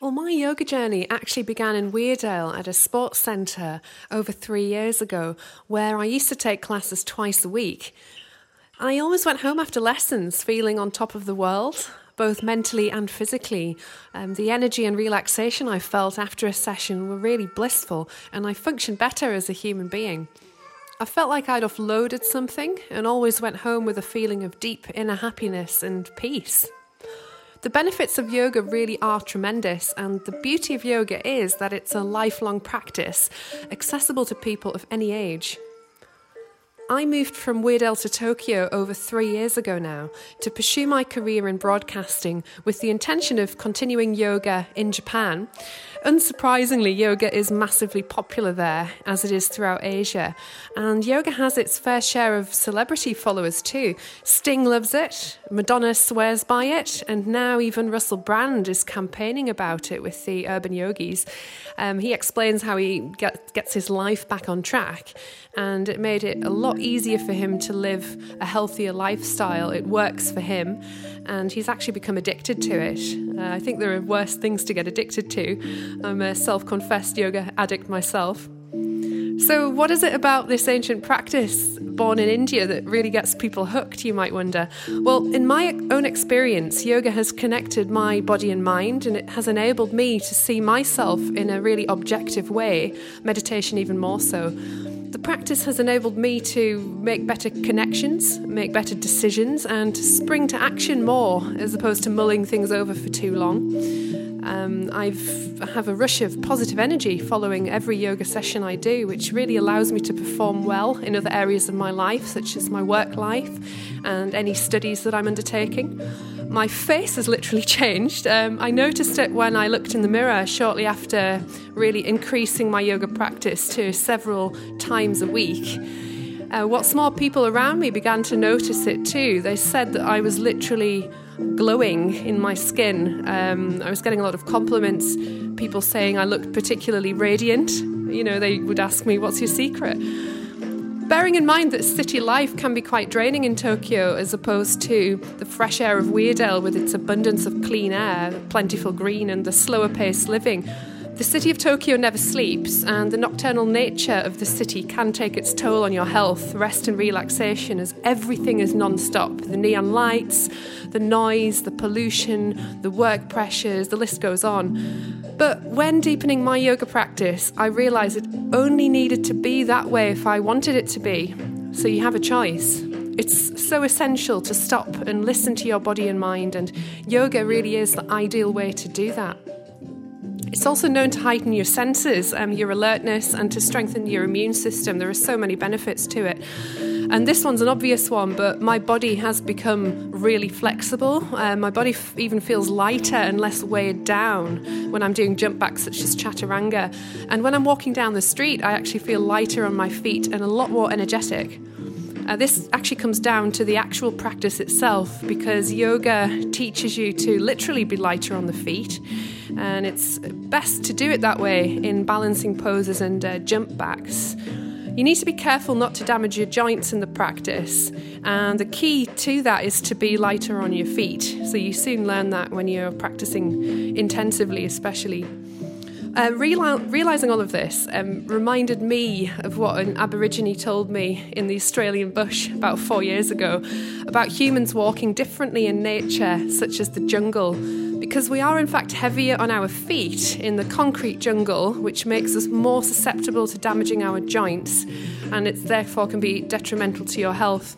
Well, my yoga journey actually began in Weardale at a sports centre over 3 years ago, where I used to take classes twice a week. I always went home after lessons feeling on top of the world, both mentally and physically. The energy and relaxation I felt after a session were really blissful, and I functioned better as a human being. I felt like I'd offloaded something and always went home with a feeling of deep inner happiness and peace. The benefits of yoga really are tremendous, and the beauty of yoga is that it's a lifelong practice, accessible to people of any age. I moved from Weardale to Tokyo over 3 years ago now to pursue my career in broadcasting with the intention of continuing yoga in Japan. Unsurprisingly, yoga is massively popular there, as it is throughout Asia, and yoga has its fair share of celebrity followers too. Sting loves it, Madonna swears by it, and now even Russell Brand is campaigning about it with the Urban Yogis. He explains how he gets his life back on track, and it made it a lot easier for him to live a healthier lifestyle. It works for him, and he's actually become addicted to it. I think there are worse things to get addicted to. I'm a self-confessed yoga addict myself. So what is it about this ancient practice born in India that really gets people hooked, you might wonder? Well, in my own experience, yoga has connected my body and mind, and it has enabled me to see myself in a really objective way, meditation even more so. The practice has enabled me to make better connections, make better decisions, and to spring to action more as opposed to mulling things over for too long. I have a rush of positive energy following every yoga session I do, which really allows me to perform well in other areas of my life, such as my work life and any studies that I'm undertaking. My face has literally changed. I noticed it when I looked in the mirror shortly after really increasing my yoga practice to several times a week. What's more, people around me began to notice it too. They said that I was literally glowing in my skin. I was getting a lot of compliments, people saying I looked particularly radiant. You know, they would ask me, what's your secret? Bearing in mind that city life can be quite draining in Tokyo as opposed to the fresh air of Weardale with its abundance of clean air, plentiful green and the slower paced living, the city of Tokyo never sleeps, and the nocturnal nature of the city can take its toll on your health, rest and relaxation, as everything is non-stop. The neon lights, the noise, the pollution, the work pressures, the list goes on. But when deepening my yoga practice, I realised it only needed to be that way if I wanted it to be. So you have a choice. It's so essential to stop and listen to your body and mind, and yoga really is the ideal way to do that. It's also known to heighten your senses, your alertness, and to strengthen your immune system. There are so many benefits to it. And this one's an obvious one, but my body has become really flexible. My body even feels lighter and less weighed down when I'm doing jump backs such as chaturanga. And when I'm walking down the street, I actually feel lighter on my feet and a lot more energetic. This actually comes down to the actual practice itself, because yoga teaches you to literally be lighter on the feet, and it's best to do it that way in balancing poses and jump backs. You need to be careful not to damage your joints in the practice, and the key to that is to be lighter on your feet. So you soon learn that when you're practicing intensively, especially. Realising all of this reminded me of what an Aborigine told me in the Australian bush about 4 years ago about humans walking differently in nature, such as the jungle, because we are in fact heavier on our feet in the concrete jungle, which makes us more susceptible to damaging our joints, and it therefore can be detrimental to your health.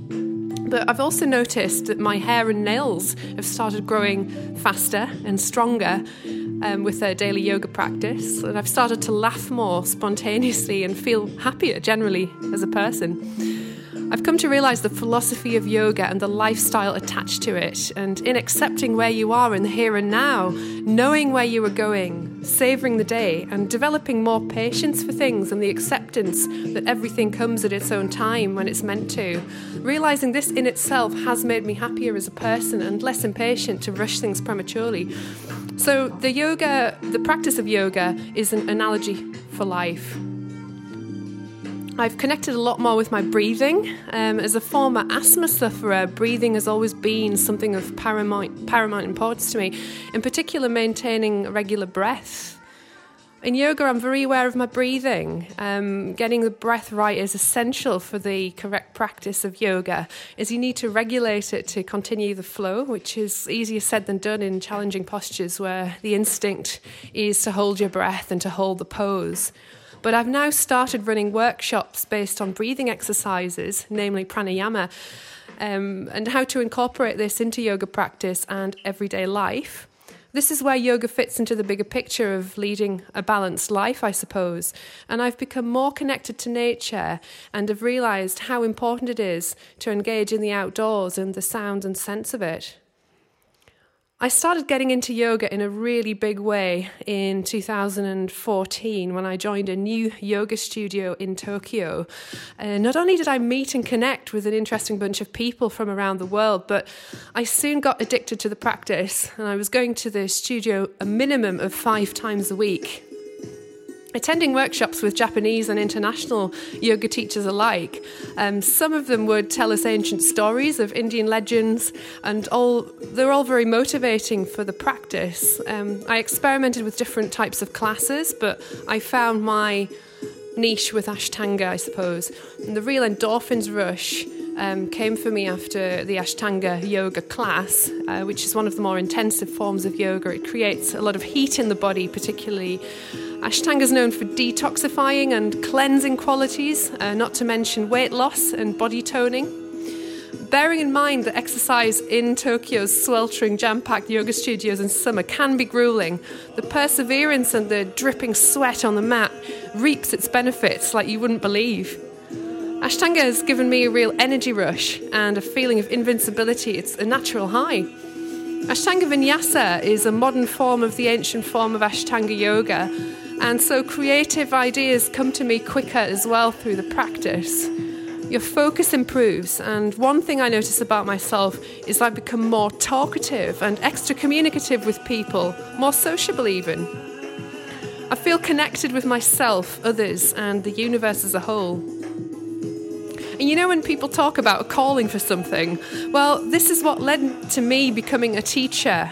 But I've also noticed that my hair and nails have started growing faster and stronger with their daily yoga practice, and I've started to laugh more spontaneously and feel happier generally as a person. I've come to realise the philosophy of yoga and the lifestyle attached to it, and in accepting where you are in the here and now, knowing where you are going, savouring the day, and developing more patience for things and the acceptance that everything comes at its own time when it's meant to. Realising this in itself has made me happier as a person and less impatient to rush things prematurely. So the practice of yoga is an analogy for life. I've connected a lot more with my breathing. As a former asthma sufferer, breathing has always been something of paramount importance to me, in particular maintaining a regular breath. In yoga, I'm very aware of my breathing. Getting the breath right is essential for the correct practice of yoga, as you need to regulate it to continue the flow, which is easier said than done in challenging postures where the instinct is to hold your breath and to hold the pose. But I've now started running workshops based on breathing exercises, namely pranayama, and how to incorporate this into yoga practice and everyday life. This is where yoga fits into the bigger picture of leading a balanced life, I suppose. And I've become more connected to nature and have realised how important it is to engage in the outdoors and the sound and sense of it. I started getting into yoga in a really big way in 2014 when I joined a new yoga studio in Tokyo. Not only did I meet and connect with an interesting bunch of people from around the world, but I soon got addicted to the practice, and I was going to the studio a minimum of 5 times a week. Attending workshops with Japanese and international yoga teachers alike, some of them would tell us ancient stories of Indian legends, and they're all very motivating for the practice. I experimented with different types of classes, but I found my niche with Ashtanga, I suppose. And the real endorphins rush came for me after the Ashtanga yoga class, which is one of the more intensive forms of yoga. It creates a lot of heat in the body, particularly. Ashtanga is known for detoxifying and cleansing qualities, not to mention weight loss and body toning. Bearing in mind that exercise in Tokyo's sweltering, jam-packed yoga studios in summer can be grueling, the perseverance and the dripping sweat on the mat reaps its benefits like you wouldn't believe. Ashtanga has given me a real energy rush and a feeling of invincibility. It's a natural high. Ashtanga Vinyasa is a modern form of the ancient form of Ashtanga yoga, and so creative ideas come to me quicker as well through the practice. Your focus improves, and one thing I notice about myself is I've become more talkative and extra communicative with people, more sociable even. I feel connected with myself, others, and the universe as a whole. And you know, when people talk about a calling for something, well, this is what led to me becoming a teacher.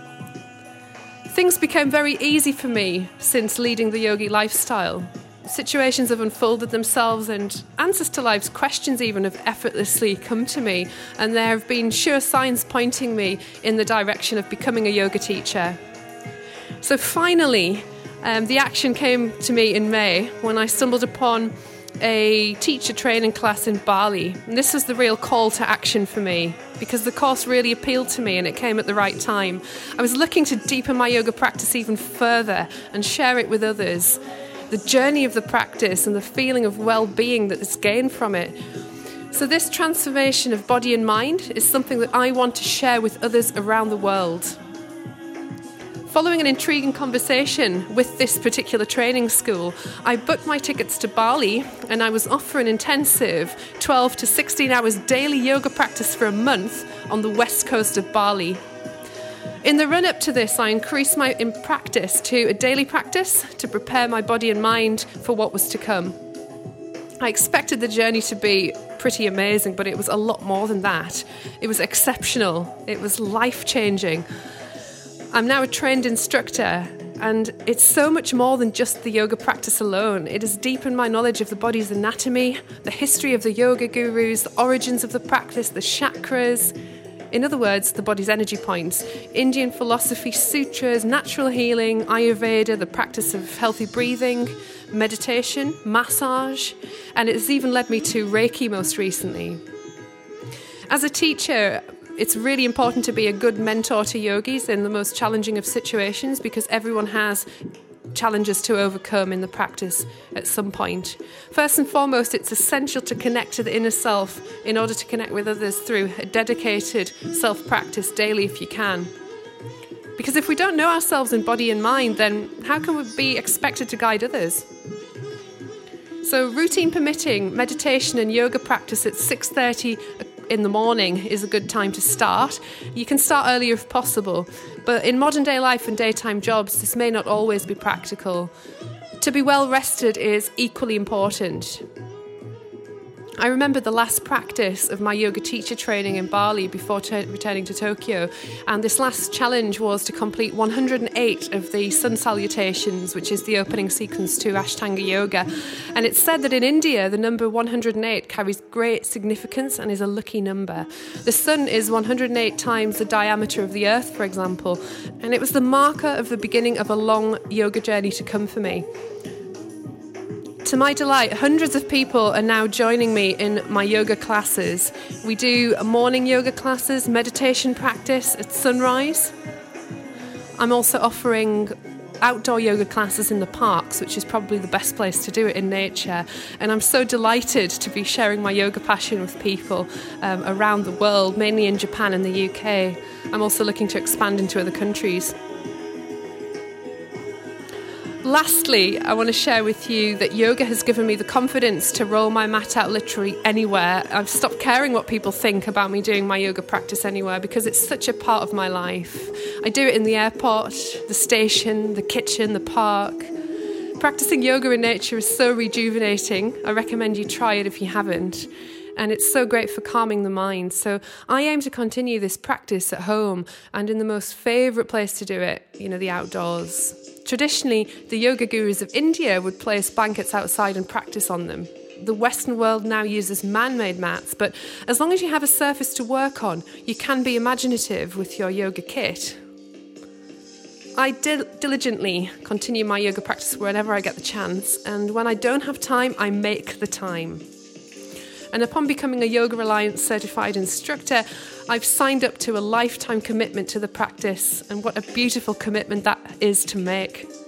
Things became very easy for me since leading the yogi lifestyle. Situations have unfolded themselves, and answers to life's questions even have effortlessly come to me, and there have been sure signs pointing me in the direction of becoming a yoga teacher. So finally, the action came to me in May when I stumbled upon a teacher training class in Bali. And this was the real call to action for me, because the course really appealed to me and it came at the right time. I was looking to deepen my yoga practice even further and share it with others. The journey of the practice and the feeling of well-being that is gained from it. So this transformation of body and mind is something that I want to share with others around the world. Following an intriguing conversation with this particular training school, I booked my tickets to Bali, and I was off for an intensive 12 to 16 hours daily yoga practice for a month on the west coast of Bali. In the run-up to this, I increased my practice to a daily practice to prepare my body and mind for what was to come. I expected the journey to be pretty amazing, but it was a lot more than that. It was exceptional. It was life-changing. I'm now a trained instructor, and it's so much more than just the yoga practice alone. It has deepened my knowledge of the body's anatomy, the history of the yoga gurus, the origins of the practice, the chakras. In other words, the body's energy points, Indian philosophy, sutras, natural healing, Ayurveda, the practice of healthy breathing, meditation, massage, and it's even led me to Reiki most recently. As a teacher, it's really important to be a good mentor to yogis in the most challenging of situations, because everyone has challenges to overcome in the practice at some point. First and foremost, it's essential to connect to the inner self in order to connect with others through a dedicated self-practice daily if you can. Because if we don't know ourselves in body and mind, then how can we be expected to guide others? So routine permitting, meditation and yoga practice at 6:30 in the morning is a good time to start. You can start earlier if possible, but in modern day life and daytime jobs, this may not always be practical. To be well rested is equally important. I remember the last practice of my yoga teacher training in Bali before returning to Tokyo, and this last challenge was to complete 108 of the sun salutations, which is the opening sequence to Ashtanga Yoga. And it's said that in India, the number 108 carries great significance and is a lucky number. The sun is 108 times the diameter of the earth, for example, and it was the marker of the beginning of a long yoga journey to come for me. To my delight, hundreds of people are now joining me in my yoga classes. We do morning yoga classes, meditation practice at sunrise. I'm also offering outdoor yoga classes in the parks, which is probably the best place to do it in nature. And I'm so delighted to be sharing my yoga passion with people around the world, mainly in Japan and the UK. I'm also looking to expand into other countries. Lastly, I want to share with you that yoga has given me the confidence to roll my mat out literally anywhere. I've stopped caring what people think about me doing my yoga practice anywhere because it's such a part of my life. I do it in the airport, the station, the kitchen, the park. Practicing yoga in nature is so rejuvenating. I recommend you try it if you haven't. And it's so great for calming the mind. So I aim to continue this practice at home and in the most favourite place to do it, the outdoors. Traditionally, the yoga gurus of India would place blankets outside and practice on them. The Western world now uses man-made mats, but as long as you have a surface to work on, you can be imaginative with your yoga kit. I diligently continue my yoga practice whenever I get the chance, and when I don't have time, I make the time. And upon becoming a Yoga Alliance certified instructor, I've signed up to a lifetime commitment to the practice, and what a beautiful commitment that is to make.